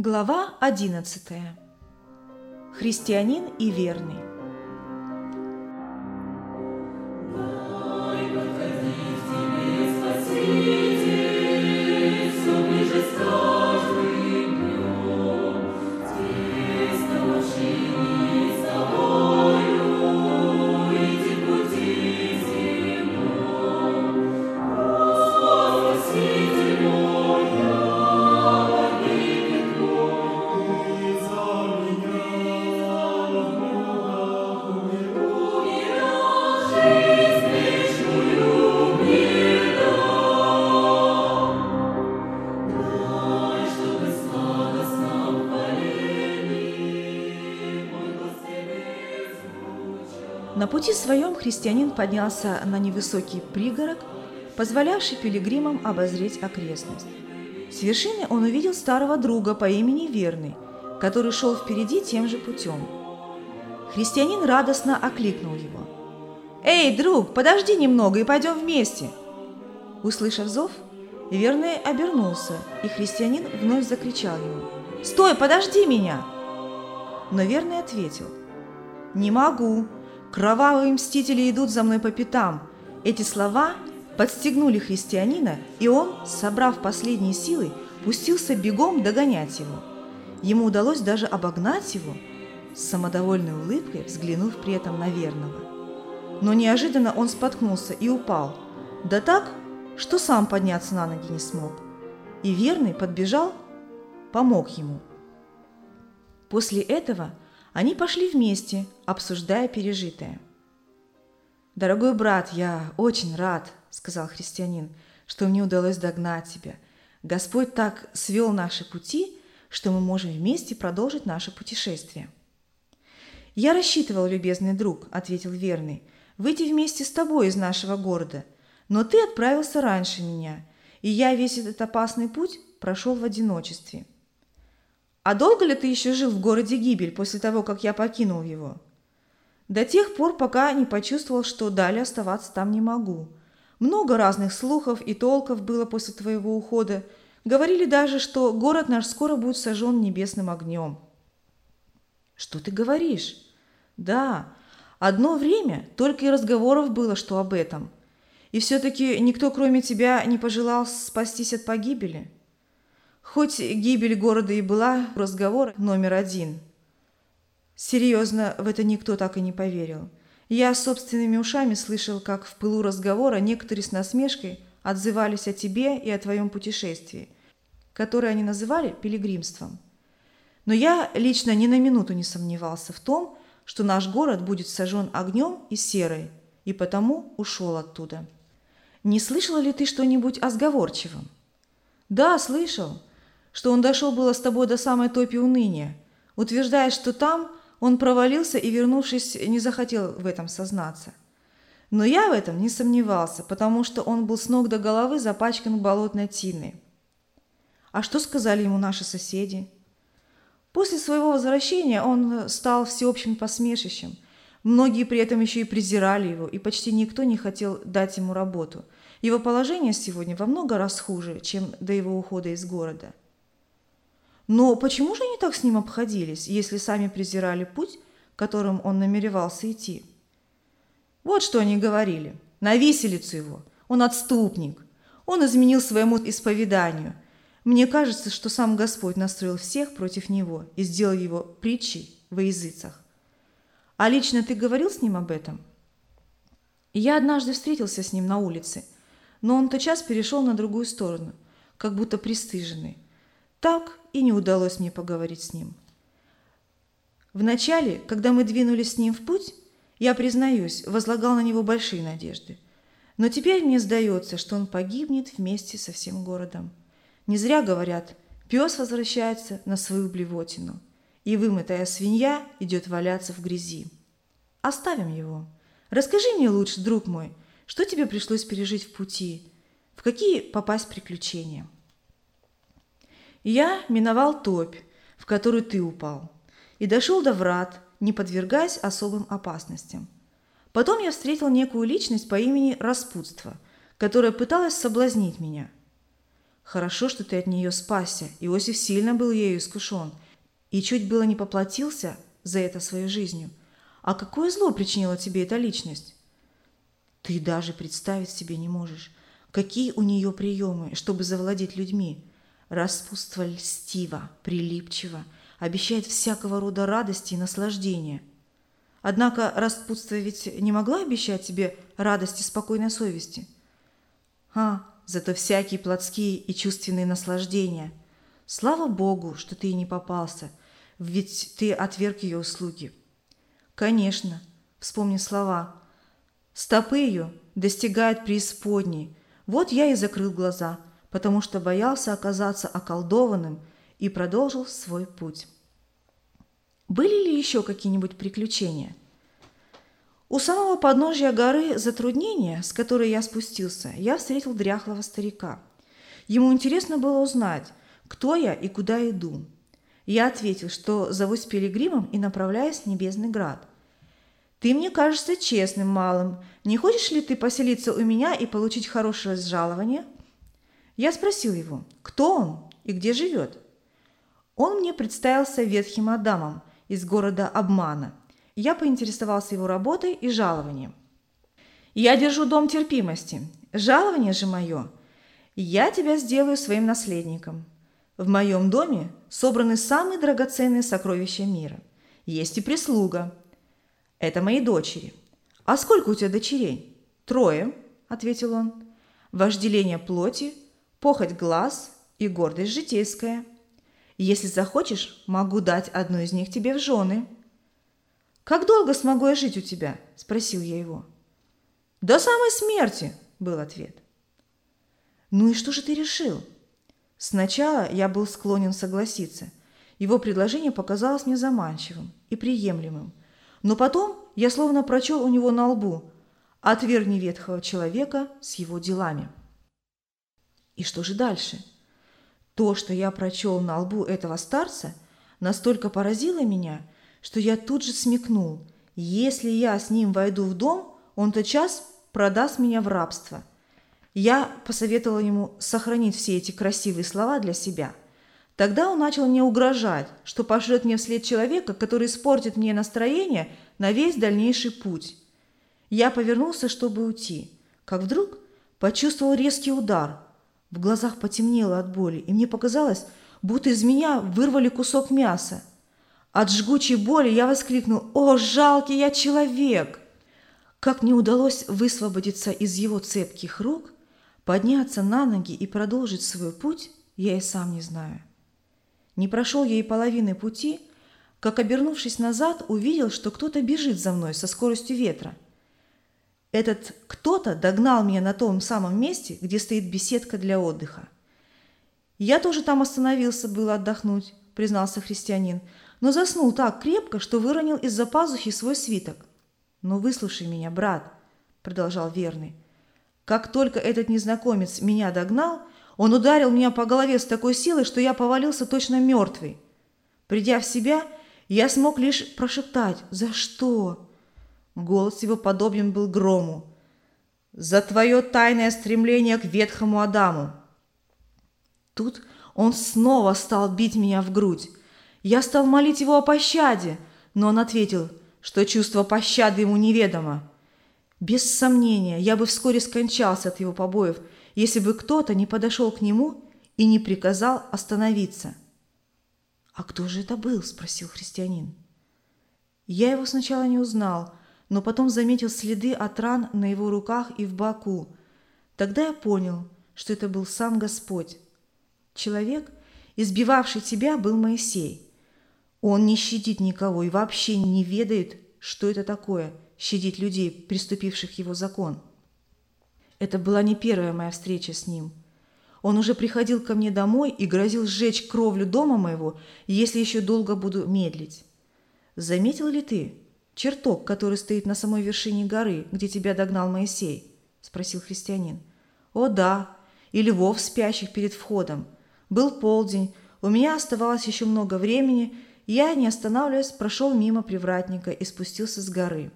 Глава 11. Христианин и верный. На пути своем христианин поднялся на невысокий пригорок, позволявший пилигримам обозреть окрестность. С вершины он увидел старого друга по имени Верный, который шел впереди тем же путем. Христианин радостно окликнул его. «Эй, друг, подожди немного и пойдем вместе!» Услышав зов, Верный обернулся, и христианин вновь закричал ему: «Стой, подожди меня!» Но Верный ответил: «Не могу. Кровавые мстители идут за мной по пятам». Эти слова подстегнули христианина, и он, собрав последние силы, пустился бегом догонять его. Ему удалось даже обогнать его, с самодовольной улыбкой взглянув при этом на Верного. Но неожиданно он споткнулся и упал, да так, что сам подняться на ноги не смог. И Верный подбежал, помог ему. После этого они пошли вместе, обсуждая пережитое. «Дорогой брат, я очень рад, — сказал христианин, — что мне удалось догнать тебя. Господь так свел наши пути, что мы можем вместе продолжить наше путешествие». «Я рассчитывал, любезный друг, — ответил Верный, — выйти вместе с тобой из нашего города, но ты отправился раньше меня, и я весь этот опасный путь прошел в одиночестве. А долго ли ты еще жил в городе Гибель после того, как я покинул его?» «До тех пор, пока не почувствовал, что далее оставаться там не могу. Много разных слухов и толков было после твоего ухода. Говорили даже, что город наш скоро будет сожжен небесным огнем». «Что ты говоришь?» «Да, одно время только и разговоров было, что об этом. И все-таки никто, кроме тебя, не пожелал спастись от погибели. Хоть гибель города и была разговор номер один. Серьезно, в это никто так и не поверил. Я собственными ушами слышал, как в пылу разговора некоторые с насмешкой отзывались о тебе и о твоем путешествии, которое они называли пилигримством. Но я лично ни на минуту не сомневался в том, что наш город будет сожжен огнем и серой, и потому ушел оттуда. Не слышала ли ты что-нибудь о сговорчивом?» «Да, слышал, что он дошел было с тобой до самой топи уныния, утверждая, что там он провалился и, вернувшись, не захотел в этом сознаться. Но я в этом не сомневался, потому что он был с ног до головы запачкан болотной тиной». «А что сказали ему наши соседи?» «После своего возвращения он стал всеобщим посмешищем. Многие при этом еще и презирали его, и почти никто не хотел дать ему работу. Его положение сегодня во много раз хуже, чем до его ухода из города». «Но почему же они так с ним обходились, если сами презирали путь, которым он намеревался идти?» «Вот что они говорили. На виселицу его. Он отступник. Он изменил своему исповеданию. Мне кажется, что сам Господь настроил всех против него и сделал его притчей во языцах. А лично ты говорил с ним об этом?» «Я однажды встретился с ним на улице, но он тотчас перешел на другую сторону, как будто пристыженный. Так и не удалось мне поговорить с ним. Вначале, когда мы двинулись с ним в путь, я, признаюсь, возлагал на него большие надежды. Но теперь мне сдается, что он погибнет вместе со всем городом. Не зря говорят: пес возвращается на свою блевотину, и вымытая свинья идет валяться в грязи. Оставим его. Расскажи мне лучше, друг мой, что тебе пришлось пережить в пути, в какие попасть приключения?» «Я миновал топь, в которую ты упал, и дошел до врат, не подвергаясь особым опасностям. Потом я встретил некую личность по имени Распутство, которая пыталась соблазнить меня. Хорошо, что ты от нее спасся. Иосиф сильно был ею искушен и чуть было не поплатился за это своей жизнью. А какое зло причинила тебе эта личность? Ты даже представить себе не можешь, какие у нее приемы, чтобы завладеть людьми. Распутство льстиво, прилипчиво, обещает всякого рода радости и наслаждения. Однако распутство ведь не могла обещать тебе радости и спокойной совести. Зато всякие плотские и чувственные наслаждения. Слава Богу, что ты и не попался, ведь ты отверг ее услуги. Конечно, вспомни слова. Стопы ее достигают преисподней. Вот я и закрыл глаза, потому что боялся оказаться околдованным, и продолжил свой путь. Были ли еще какие-нибудь приключения? У самого подножья горы затруднения, с которой я спустился, я встретил дряхлого старика. Ему интересно было узнать, кто я и куда иду. Я ответил, что зовусь пилигримом и направляюсь в Небесный Град. «Ты мне кажешься честным малым. Не хочешь ли ты поселиться у меня и получить хорошее жалование?» Я спросил его, кто он и где живет. Он мне представился ветхим Адамом из города Обмана. Я поинтересовался его работой и жалованием. «Я держу дом терпимости. Жалование же мое. Я тебя сделаю своим наследником. В моем доме собраны самые драгоценные сокровища мира. Есть и прислуга. Это мои дочери. А сколько у тебя дочерей? 3, ответил он. Вожделение плоти, похоть глаз и гордость житейская. Если захочешь, могу дать одну из них тебе в жены». «Как долго смогу я жить у тебя?» – спросил я его. «До самой смерти», – был ответ. «Ну и что же ты решил?» Сначала я был склонен согласиться. Его предложение показалось мне заманчивым и приемлемым. Но потом я словно прочел у него на лбу: «Отвергни ветхого человека с его делами». И что же дальше? То, что я прочел на лбу этого старца, настолько поразило меня, что я тут же смекнул: если я с ним войду в дом, он тотчас продаст меня в рабство. Я посоветовал ему сохранить все эти красивые слова для себя. Тогда он начал мне угрожать, что пошлет мне вслед человека, который испортит мне настроение на весь дальнейший путь. Я повернулся, чтобы уйти, как вдруг почувствовал резкий удар. В глазах потемнело от боли, и мне показалось, будто из меня вырвали кусок мяса. От жгучей боли я воскликнул: «О, жалкий я человек!» Как мне удалось высвободиться из его цепких рук, подняться на ноги и продолжить свой путь, я и сам не знаю. Не прошел я и половины пути, как, обернувшись назад, увидел, что кто-то бежит за мной со скоростью ветра. Этот кто-то догнал меня на том самом месте, где стоит беседка для отдыха. «Я тоже там остановился было отдохнуть», — признался христианин, «но заснул так крепко, что выронил из-за пазухи свой свиток». «Но выслушай меня, брат», — продолжал верный. «Как только этот незнакомец меня догнал, он ударил меня по голове с такой силой, что я повалился точно мертвый. Придя в себя, я смог лишь прошептать: «За что?» Голос его подобен был грому. «За твое тайное стремление к ветхому Адаму». Тут он снова стал бить меня в грудь. Я стал молить его о пощаде, но он ответил, что чувство пощады ему неведомо. Без сомнения, я бы вскоре скончался от его побоев, если бы кто-то не подошел к нему и не приказал остановиться. «А кто же это был?» – спросил христианин. Я его сначала не узнал, но потом заметил следы от ран на его руках и в боку. Тогда я понял, что это был сам Господь. Человек, избивавший тебя, был Моисей. Он не щадит никого и вообще не ведает, что это такое – щадить людей, приступивших его закон. Это была не первая моя встреча с ним. Он уже приходил ко мне домой и грозил сжечь кровлю дома моего, если еще долго буду медлить. Заметил ли ты чертог, который стоит на самой вершине горы, где тебя догнал Моисей? – спросил христианин. О да, и львов, спящих перед входом. Был полдень, у меня оставалось еще много времени, я, не останавливаясь, прошел мимо привратника и спустился с горы.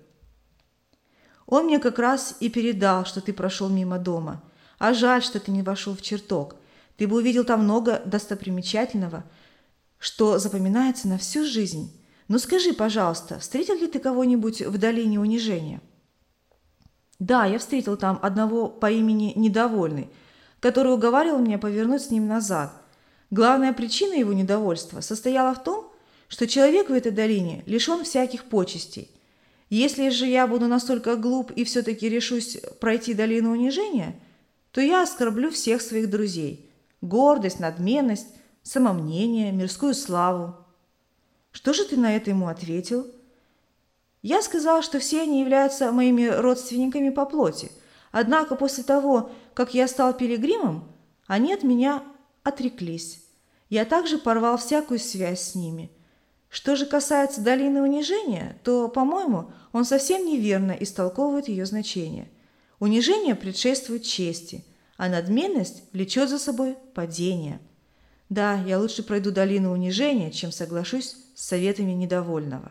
Он мне как раз и передал, что ты прошел мимо дома. А жаль, что ты не вошел в чертог. Ты бы увидел там много достопримечательного, что запоминается на всю жизнь. Но скажи, пожалуйста, встретил ли ты кого-нибудь в долине унижения?» «Да, я встретил там одного по имени Недовольный, который уговаривал меня повернуть с ним назад. Главная причина его недовольства состояла в том, что человек в этой долине лишен всяких почестей. Если же я буду настолько глуп и все-таки решусь пройти долину унижения, то я оскорблю всех своих друзей. Гордость, надменность, самомнение, мирскую славу». «Что же ты на это ему ответил?» «Я сказал, что все они являются моими родственниками по плоти, однако после того, как я стал пилигримом, они от меня отреклись. Я также порвал всякую связь с ними. Что же касается долины унижения, то, по-моему, он совсем неверно истолковывает ее значение. Унижение предшествует чести, а надменность влечет за собой падение. Да, я лучше пройду долину унижения, чем соглашусь с советами недовольного».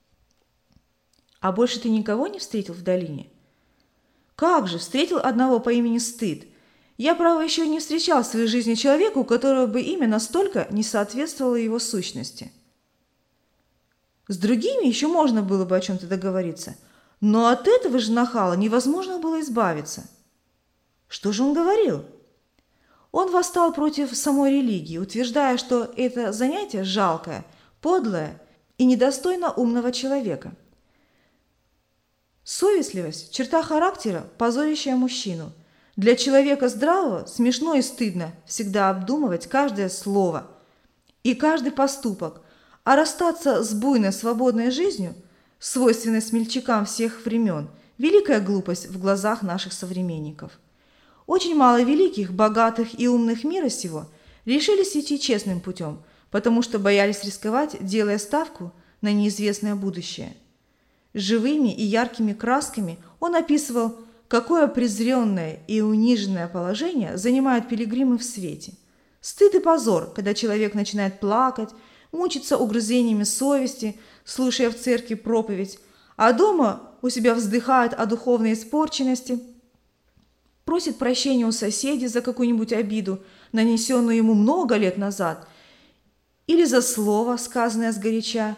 «А больше ты никого не встретил в долине?» «Как же, встретил одного по имени Стыд. Я, право, еще не встречал в своей жизни человека, у которого бы имя настолько не соответствовало его сущности». «С другими еще можно было бы о чем-то договориться, но от этого же нахала невозможно было избавиться». «Что же он говорил?» «Он восстал против самой религии, утверждая, что это занятие жалкое, подлое и недостойно умного человека. Совестливость – черта характера, позорящая мужчину. Для человека здравого смешно и стыдно всегда обдумывать каждое слово и каждый поступок, а расстаться с буйной свободной жизнью, свойственной смельчакам всех времен, великая глупость в глазах наших современников. Очень мало великих, богатых и умных мира сего решились идти честным путем, потому что боялись рисковать, делая ставку на неизвестное будущее. Живыми и яркими красками он описывал, какое презренное и униженное положение занимают пилигримы в свете. Стыд и позор, когда человек начинает плакать, мучиться угрызениями совести, слушая в церкви проповедь, а дома у себя вздыхает о духовной испорченности, просит прощения у соседей за какую-нибудь обиду, нанесенную ему много лет назад, или за слово, сказанное сгоряча,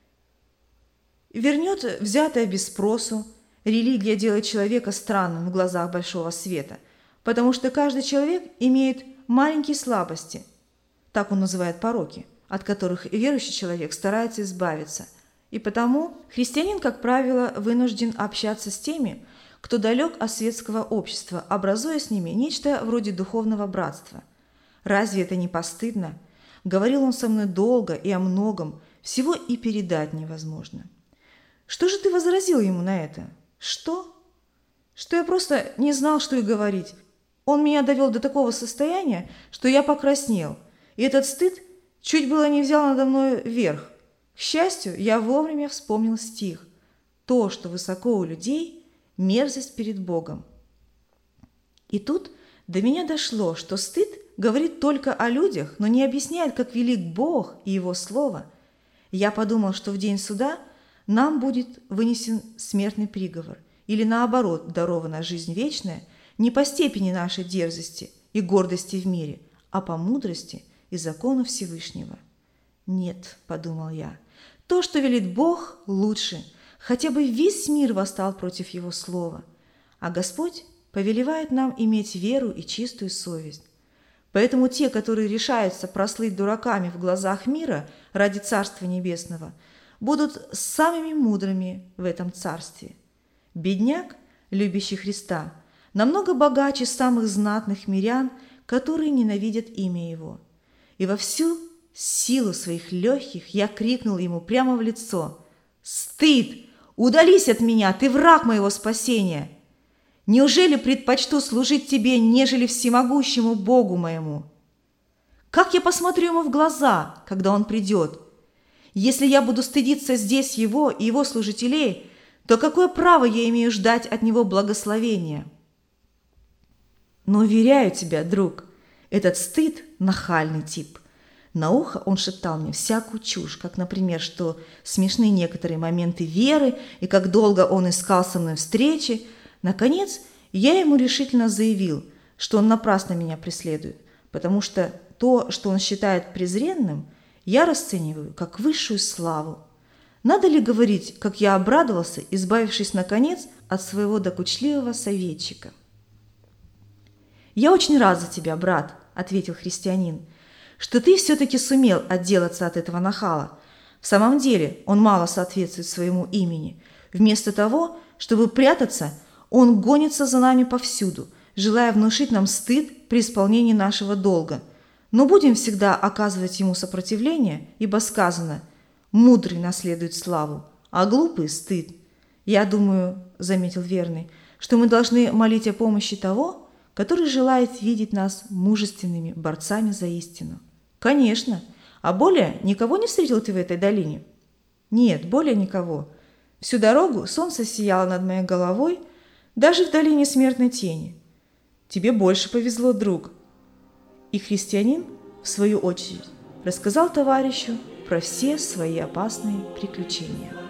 вернет взятое без спросу. Религия делает человека странным в глазах большого света, потому что каждый человек имеет маленькие слабости, так он называет пороки, от которых верующий человек старается избавиться. И потому христианин, как правило, вынужден общаться с теми, кто далек от светского общества, образуя с ними нечто вроде духовного братства. «Разве это не постыдно? Говорил он со мной долго и о многом, всего и передать невозможно». «Что же ты возразил ему на это?» «Что? Что я просто не знал, что и говорить. Он меня довел до такого состояния, что я покраснел, и этот стыд чуть было не взял надо мной верх. К счастью, я вовремя вспомнил стих: «То, что высоко у людей, мерзость перед Богом». И тут до меня дошло, что стыд говорит только о людях, но не объясняет, как велик Бог и Его Слово. Я подумал, что в день суда нам будет вынесен смертный приговор, или наоборот дарована жизнь вечная не по степени нашей дерзости и гордости в мире, а по мудрости и закону Всевышнего. «Нет», – подумал я, – «то, что велит Бог, лучше, хотя бы весь мир восстал против Его слова, а Господь повелевает нам иметь веру и чистую совесть. Поэтому те, которые решаются прослыть дураками в глазах мира ради Царства Небесного, будут самыми мудрыми в этом царстве. Бедняк, любящий Христа, намного богаче самых знатных мирян, которые ненавидят имя Его. И во всю силу своих легких я крикнул ему прямо в лицо: «Стыд! Удались от меня, ты враг моего спасения! Неужели предпочту служить тебе, нежели всемогущему Богу моему? Как я посмотрю ему в глаза, когда он придет? Если я буду стыдиться здесь его и его служителей, то какое право я имею ждать от него благословения? Но уверяю тебя, друг, этот стыд – нахальный тип. На ухо он шептал мне всякую чушь, как, например, что смешны некоторые моменты веры и как долго он искал со мной встречи. Наконец, я ему решительно заявил, что он напрасно меня преследует, потому что то, что он считает презренным, я расцениваю как высшую славу. Надо ли говорить, как я обрадовался, избавившись, наконец, от своего докучливого советчика? «Я очень рад за тебя, брат», – ответил христианин, – «что ты все-таки сумел отделаться от этого нахала. В самом деле он мало соответствует своему имени. Вместо того, чтобы прятаться, он гонится за нами повсюду, желая внушить нам стыд при исполнении нашего долга. Но будем всегда оказывать ему сопротивление, ибо сказано: «Мудрый наследует славу, а глупый – стыд». Я думаю, – заметил верный, – что мы должны молить о помощи того, который желает видеть нас мужественными борцами за истину. Конечно. А более никого не встретил ты в этой долине? Нет, более никого. Всю дорогу солнце сияло над моей головой, даже в долине смертной тени. Тебе больше повезло, друг. И христианин, в свою очередь, рассказал товарищу про все свои опасные приключения.